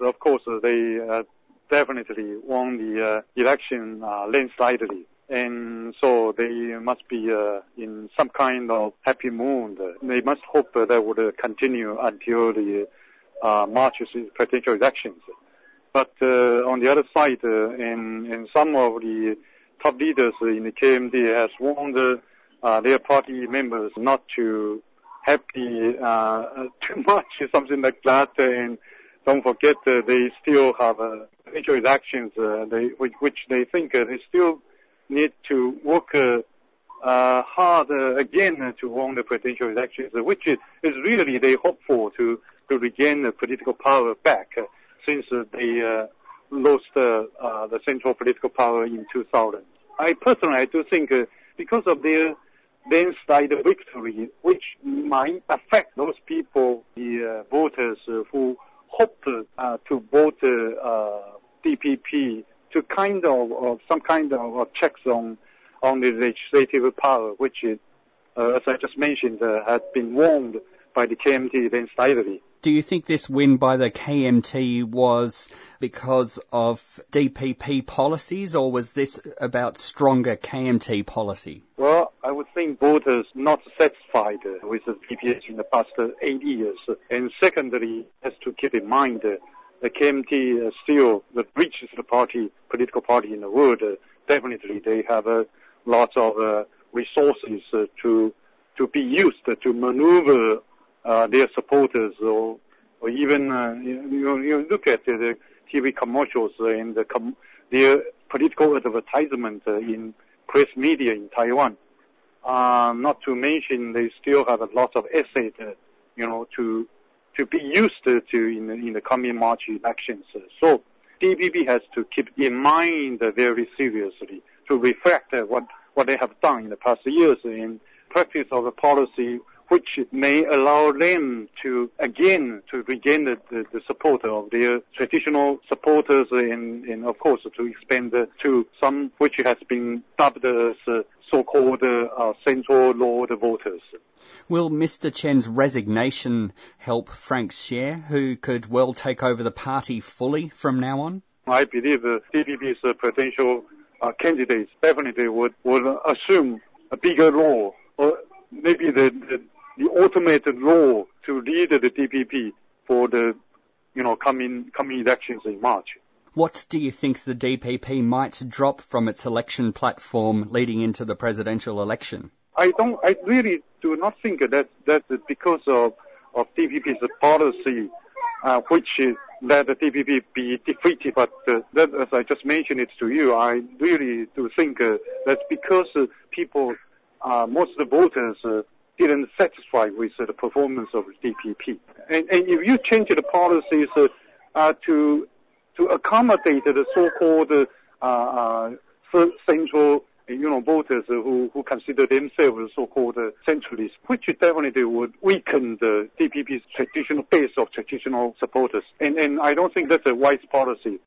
of course, they definitely won the election landslidely. And so they must be in some kind of happy mood. They must hope that would continue until the March's presidential elections. But on the other side, and some of the top leaders in the KMT has warned their party members not to happy too much, something like that. And don't forget, they still have presidential elections, which they think they still need to work hard again to win the presidential elections, which is really they hope for to regain the political power back since they lost the central political power in 2000. I do think because of their landslide victory, which might affect those people, the voters who hope to vote DPP, to kind of some kind of checks on the legislative power, which is, as I just mentioned, has been warned by the KMT landslidely. Do you think this win by the KMT was because of DPP policies, or was this about stronger KMT policy? Well, I would think voters not satisfied with the DPP in the past 8 years. And secondly, has to keep in mind the KMT is still the richest political party in the world. Definitely, they have lots of resources to be used to maneuver their supporters, or even you look at the TV commercials and their political advertisement in press media in Taiwan. Not to mention, they still have a lot of assets, to be used to in the coming March elections. So DPP has to keep in mind very seriously to reflect what they have done in the past years in practice of a policy which may allow them to regain the support of their traditional supporters and of course to expand to some which has been dubbed as so-called central lord voters. Will Mr. Chen's resignation help Frank Hsieh, who could well take over the party fully from now on? I believe DPP's potential candidates definitely would assume a bigger role, or maybe the ultimate role to lead the DPP for the coming elections in March. What do you think the DPP might drop from its election platform leading into the presidential election? I really do not think that because of DPP's policy, which that the DPP be defeated, but that, as I just mentioned it to you, I really do think that's because people, most of the voters, didn't satisfy with the performance of DPP. And if you change the policies to accommodate the so-called central voters who consider themselves so-called centralists, which definitely would weaken the DPP's traditional base of traditional supporters. And I don't think that's a wise policy.